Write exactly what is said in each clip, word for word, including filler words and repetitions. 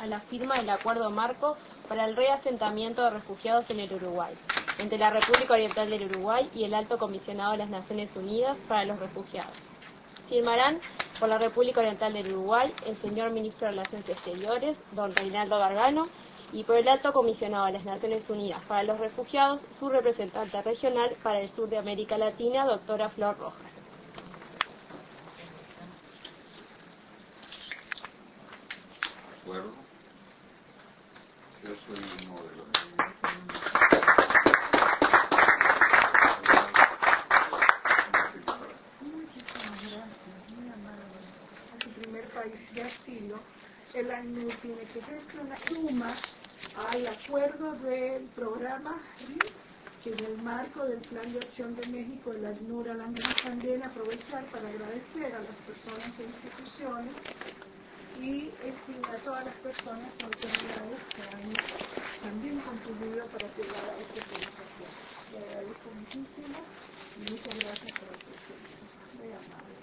a la firma del acuerdo marco para el reasentamiento de refugiados en el Uruguay, entre la República Oriental del Uruguay y el Alto Comisionado de las Naciones Unidas para los Refugiados. Firmarán por la República Oriental del Uruguay el señor Ministro de Relaciones Exteriores, don Reinaldo Gargano, y por el Alto Comisionado de las Naciones Unidas para los Refugiados, su representante regional para el sur de América Latina, doctora Flor Rojas. Bueno, yo soy uno de los... Muchísimas gracias, muy amable. Es el primer país de asilo. El ACNUR tiene que gestionar suma al acuerdo del programa R I, que en el marco del Plan de Acción de México, el ACNUR a la misma también aprovechar para agradecer a las personas e instituciones y este, a todas las personas y autoridades que han también contribuido para llegar a esta conversación. Le agradezco muchísimo y muchas gracias por la presencia. Muy amable.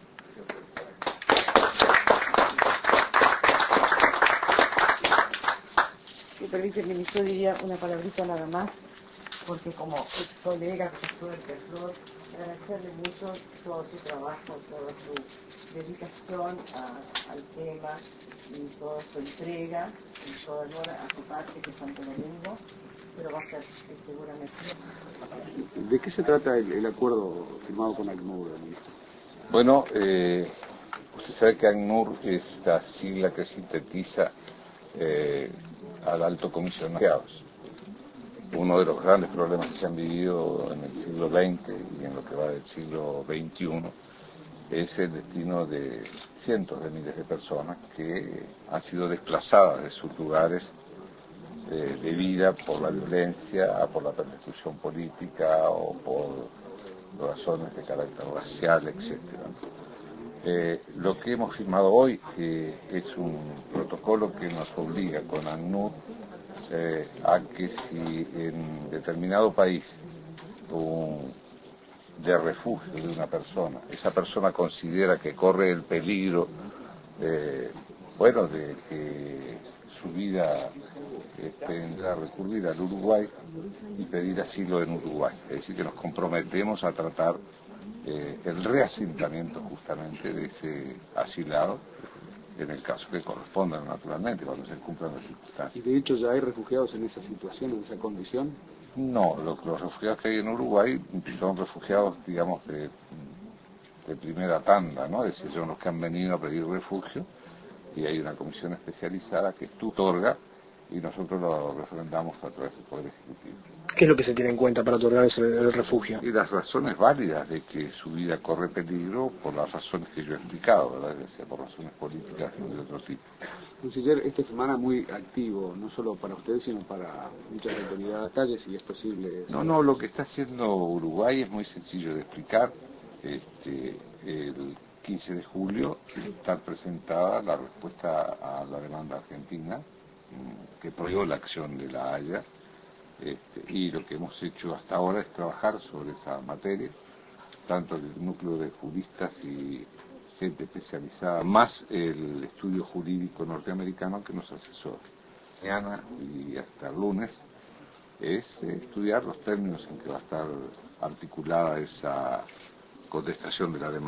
Si permite, ministro, diría una palabrita nada más, porque como ex colega, profesor de Flor, agradecerle mucho todo su trabajo, toda su dedicación a, al tema y toda su entrega y toda hora a su parte, que es Santo Domingo, pero va a ser eh, seguramente. ¿De qué se trata el, el acuerdo firmado con ACNUR, ministro? Bueno, eh, usted sabe que ACNUR es la sigla que sintetiza eh, al Alto Comisionado. Uno de los grandes problemas que se han vivido en el siglo veinte y en lo que va del siglo veintiuno es el destino de cientos de miles de personas que han sido desplazadas de sus lugares eh, de vida por la violencia, por la persecución política o por razones de carácter racial, etcétera. Eh, lo que hemos firmado hoy eh, es un protocolo que nos obliga con ACNUR eh, a que si en determinado país un, de refugio de una persona, esa persona considera que corre el peligro eh, bueno, de que su vida eh, tendrá que recurrir al Uruguay y pedir asilo en Uruguay. Es decir, que nos comprometemos a tratar eh, el reasentamiento justamente de ese asilado, en el caso que corresponda, naturalmente, cuando se cumplan las circunstancias. ¿Y de hecho ya hay refugiados en esa situación, en esa condición? No, los, los refugiados que hay en Uruguay son refugiados, digamos, de, de primera tanda, ¿no? Es decir, son los que han venido a pedir refugio y hay una comisión especializada que otorga y nosotros lo referendamos a través del Poder Ejecutivo. ¿Qué es lo que se tiene en cuenta para otorgar ese, el refugio? Y las razones válidas de que su vida corre peligro por las razones que yo he explicado, ¿verdad? Es decir, por razones políticas y de otro tipo. Canciller, esta semana muy activo, no solo para ustedes, sino para muchas autoridades de la calle, si es posible. No, no, lo que está haciendo Uruguay es muy sencillo de explicar. Este, el quince de julio está presentada la respuesta a la demanda argentina, que prohibió la acción de la Haya, este, y lo que hemos hecho hasta ahora es trabajar sobre esa materia, tanto el núcleo de juristas y gente especializada, más el estudio jurídico norteamericano que nos asesora. Mañana y hasta el lunes es eh, estudiar los términos en que va a estar articulada esa contestación de la demanda.